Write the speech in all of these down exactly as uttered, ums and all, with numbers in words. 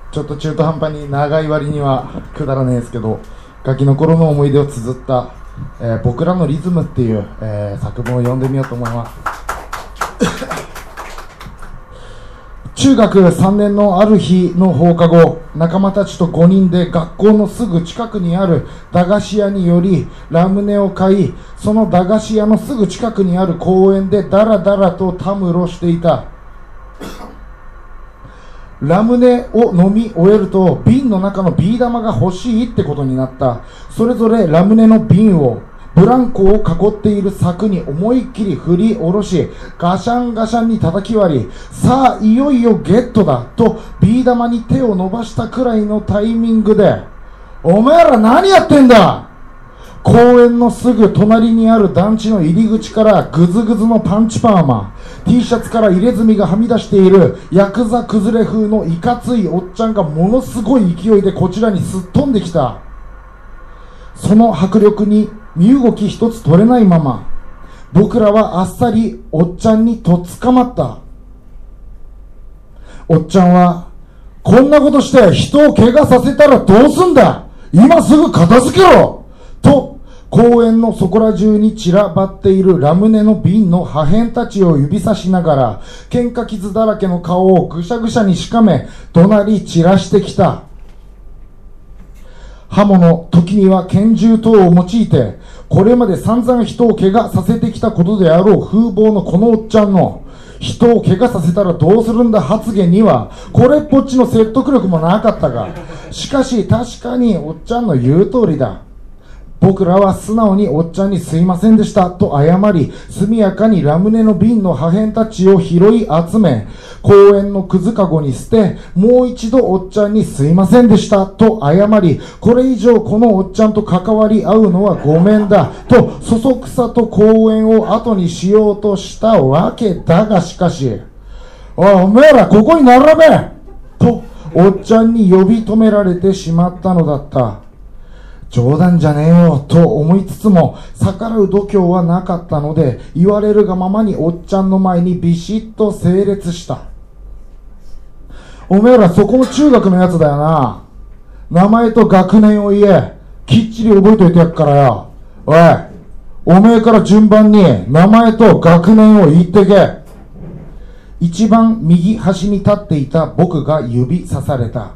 ちょっと中途半端に長い割にはくだらねえですけど、ガキの頃の思い出を綴った、えー、僕らのリズムっていう、えー、作文を読んでみようと思います。中学さんねんのある日の放課後、仲間たちとごにんで学校のすぐ近くにある駄菓子屋に寄り、ラムネを買い、その駄菓子屋のすぐ近くにある公園でダラダラとたむろしていた。ラムネを飲み終えると瓶の中のビー玉が欲しいってことになった。それぞれラムネの瓶をブランコを囲っている柵に思いっきり振り下ろし、ガシャンガシャンに叩き割り、さあいよいよゲットだとビー玉に手を伸ばしたくらいのタイミングで、お前ら何やってんだ。公園のすぐ隣にある団地の入り口からグズグズのパンチパーマ、T シャツから入れ墨がはみ出しているヤクザ崩れ風のいかついおっちゃんがものすごい勢いでこちらにすっ飛んできた。その迫力に身動き一つ取れないまま、僕らはあっさりおっちゃんにとっ捕まった。おっちゃんは、こんなことして人を怪我させたらどうすんだ、今すぐ片付けろと、公園のそこら中に散らばっているラムネの瓶の破片たちを指さしながら、喧嘩傷だらけの顔をぐしゃぐしゃにしかめ、怒鳴り散らしてきた。刃物、時には拳銃等を用いて、これまで散々人を怪我させてきたことであろう風貌のこのおっちゃんの、人を怪我させたらどうするんだ発言には、これっぽっちの説得力もなかったが、しかし確かにおっちゃんの言う通りだ。僕らは素直におっちゃんにすいませんでしたと謝り、速やかにラムネの瓶の破片たちを拾い集め、公園のくずかごに捨て、もう一度おっちゃんにすいませんでしたと謝り、これ以上このおっちゃんと関わり合うのはごめんだと、そそくさと公園を後にしようとしたわけだが、しかし、おい、おめえらここに並べと、おっちゃんに呼び止められてしまったのだった。冗談じゃねえよと思いつつも逆らう度胸はなかったので、言われるがままにおっちゃんの前にビシッと整列した。おめえらそこの中学のやつだよな。名前と学年を言え。きっちり覚えといてやっからよ。おい、おめえから順番に名前と学年を言ってけ。一番右端に立っていた僕が指さされた。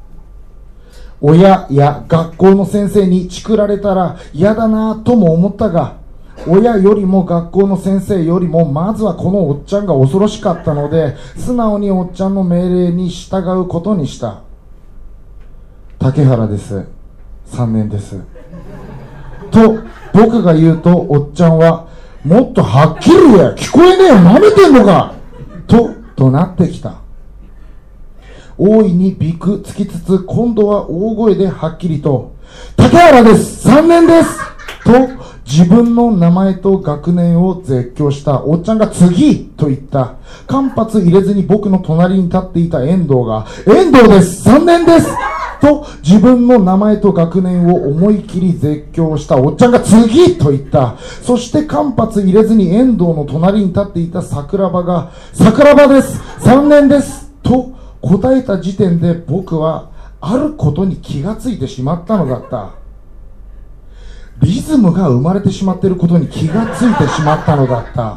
親や学校の先生にチクられたら嫌だなとも思ったが、親よりも学校の先生よりもまずはこのおっちゃんが恐ろしかったので、素直におっちゃんの命令に従うことにした。竹原です。さんねんです。と僕が言うと、おっちゃんは、もっとはっきり言え、聞こえねえよ、舐めてんのかと怒鳴ってきた。大いにびくつきつつ、今度は大声ではっきりと、竹原です、さんねんですと自分の名前と学年を絶叫した。おっちゃんが次と言った。間髪入れずに僕の隣に立っていた遠藤が、遠藤です、さんねんですと自分の名前と学年を思い切り絶叫した。おっちゃんが次と言った。そして間髪入れずに遠藤の隣に立っていた桜庭が、桜庭です、さんねんですと答えた時点で、僕はあることに気がついてしまったのだった。リズムが生まれてしまっていることに気がついてしまったのだった。ワン、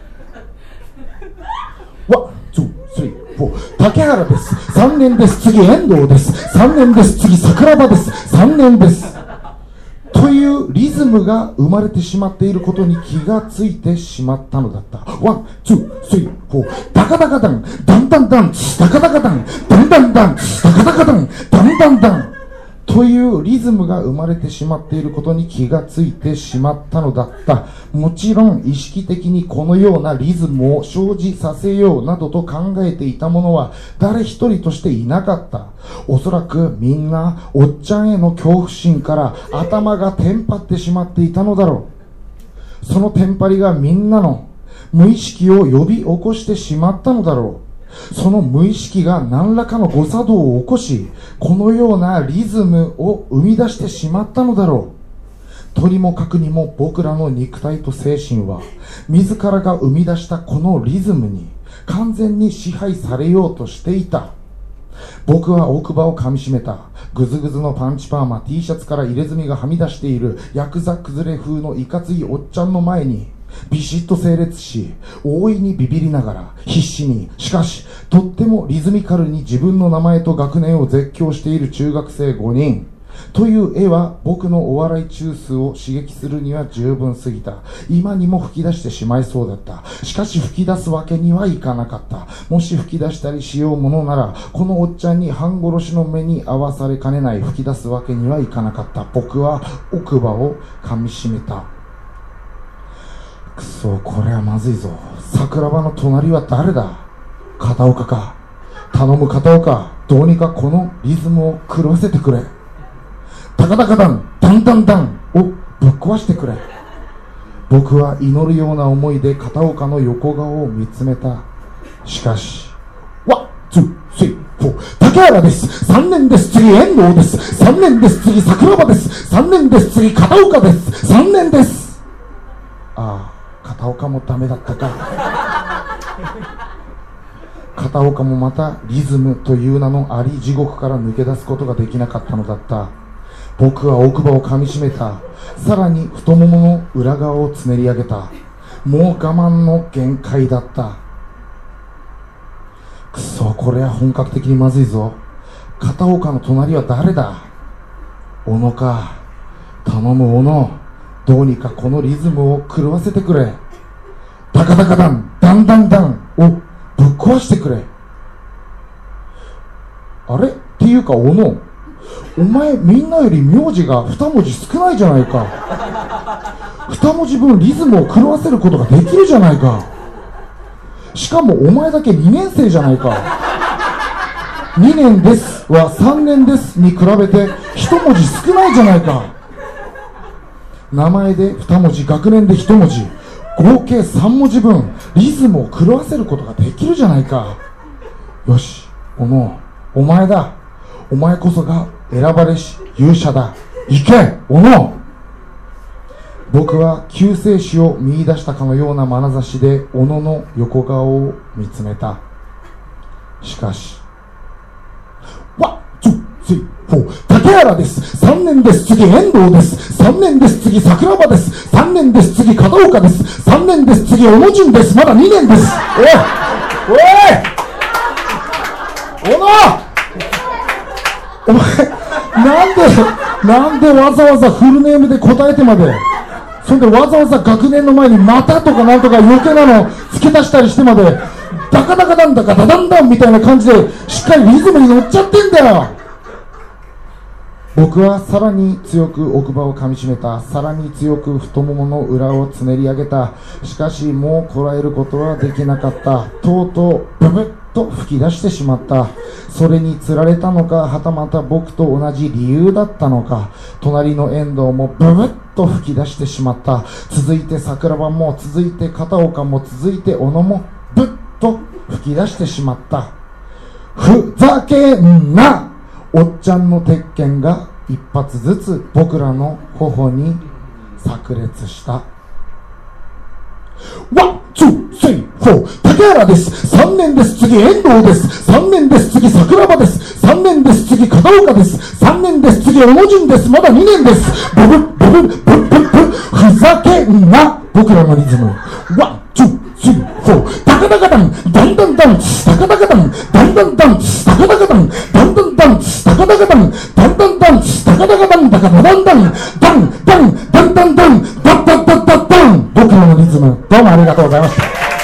ツー、スリー、フォー、竹原です、さんねんです、次遠藤です、さんねんです、次桜庭です、さんねんですというリズムが生まれてしまっていることに気がついてしまったのだった。ワン、ツー、スリー、フォー、ダカダカダン、ダンダンダン、ダカダカダン、ダンダンダン、ダカダカダン、ダンダンダンというリズムが生まれてしまっていることに気がついてしまったのだった。もちろん意識的にこのようなリズムを生じさせようなどと考えていた者は誰一人としていなかった。おそらくみんなおっちゃんへの恐怖心から頭がテンパってしまっていたのだろう。そのテンパりがみんなの無意識を呼び起こしてしまったのだろう。その無意識が何らかの誤作動を起こし、このようなリズムを生み出してしまったのだろう。とにもかくにも僕らの肉体と精神は自らが生み出したこのリズムに完全に支配されようとしていた。 僕は奥歯をかみしめた。ぐずぐずのパンチパーマ、 T シャツから入れ墨がはみ出しているヤクザ崩れ風のいかついおっちゃんの前にビシッと整列し、大いにビビりながら必死に、しかしとってもリズミカルに自分の名前と学年を絶叫している中学生ごにんという絵は、僕のお笑い中枢を刺激するには十分すぎた。今にも吹き出してしまいそうだった。しかし吹き出すわけにはいかなかった。もし吹き出したりしようものなら、このおっちゃんに半殺しの目に合わされかねない。吹き出すわけにはいかなかった。僕は奥歯をかみしめた。くそ、これはまずいぞ。桜庭の隣は誰だ？片岡か。頼む片岡、どうにかこのリズムを狂わせてくれ。タカタカダン、ダンダンダンをぶっ壊してくれ。僕は祈るような思いで片岡の横顔を見つめた。しかし、ワン、ツー、スリー、フォー、竹原です。さんねんです。次、遠藤です。さんねんです。次、桜庭です。さんねんです。次、片岡です。さんねんです。ああ、片岡もダメだったか。片岡もまたリズムという名のあり地獄から抜け出すことができなかったのだった。僕は奥歯をかみしめた。さらに太ももの裏側をつねり上げた。もう我慢の限界だった。くそ、これは本格的にまずいぞ。片岡の隣は誰だ？小野か。頼む小野、どうにかこのリズムを狂わせてくれ。ダカダカダン、ダンダンダンをぶっ壊してくれ。あれっていうか小野、お前みんなより名字がに文字少ないじゃないか。に文字分リズムを狂わせることができるじゃないか。しかもお前だけにねん生じゃないか。にねんですはさんねんですに比べていち文字少ないじゃないか。名前でに文字、学年でいち文字、合計さん文字分リズムを狂わせることができるじゃないか。よし、小野、お前だ。お前こそが選ばれし勇者だ。行け、小野。僕は救世主を見出したかのような眼差しで小野の横顔を見つめた。しかし、ワン、ツー、スリー、フォー、竹原です。さんねんです。次、遠藤です。さんねんです。次、桜庭です。さんねんです。次、片岡です。さんねんです。次、小野潤です。まだにねんです。おいおい、小野、お前、なんで、なんでわざわざフルネームで答えてまで、そんでわざわざ学年の前にまたとかなんとか余計なの付け足したりしてまで、ダカダカダンダカダダンダンみたいな感じでしっかりリズムに乗っちゃってんだよ。僕はさらに強く奥歯をかみしめた。さらに強く太ももの裏をつねり上げた。しかしもうこらえることはできなかった。とうとうブブッと吹き出してしまった。それにつられたのか、はたまた僕と同じ理由だったのか、隣の遠藤もブブッと吹き出してしまった。続いて桜庭も、続いて片岡も、続いて小野もブッと吹き出してしまった。ふざけんな。おっちゃんの鉄拳が一発ずつ僕らの頬に炸裂した。ワン、ツー、スリー、フォー、竹原です。さんねんです。次、遠藤です。さんねんです。次、桜庭です。さんねんです。次、片岡です。さんねんです。次、小野潤です。まだにねんです。ブブブブブブブブ、ふざけんな。僕らのリズム。ワン、ツー、スリー、フォー、ダカダカダン、ダンダンダン、ダカダカダン、ダンダンダン、ダカダカダン、ダンダンダン、ダカダカダン、ダンダンダン、ダカダカダン、ダカダダンダン、ダンダン、ダンダンダン、ダッダッダッダッダン。僕らのリズム、どうもありがとうございました。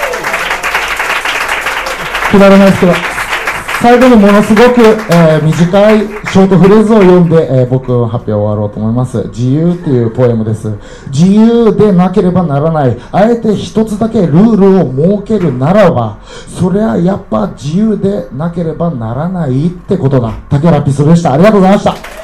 くだらないですけど、最後にものすごく、えー、短いショートフレーズを読んで、えー、僕の発表を終わろうと思います。自由っていうポエムです。自由でなければならない。あえて一つだけルールを設けるならば、それはやっぱ自由でなければならないってことだ。竹原ピストルでした。ありがとうございました。